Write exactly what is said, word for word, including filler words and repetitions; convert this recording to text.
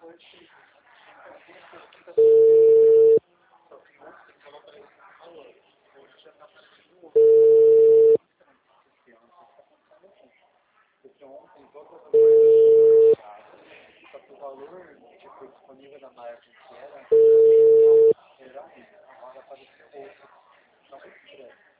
Porque ontem todas as coisas só que o valor tipo, disponível na margem que era, era um, agora apareceu outro. Só muito grande.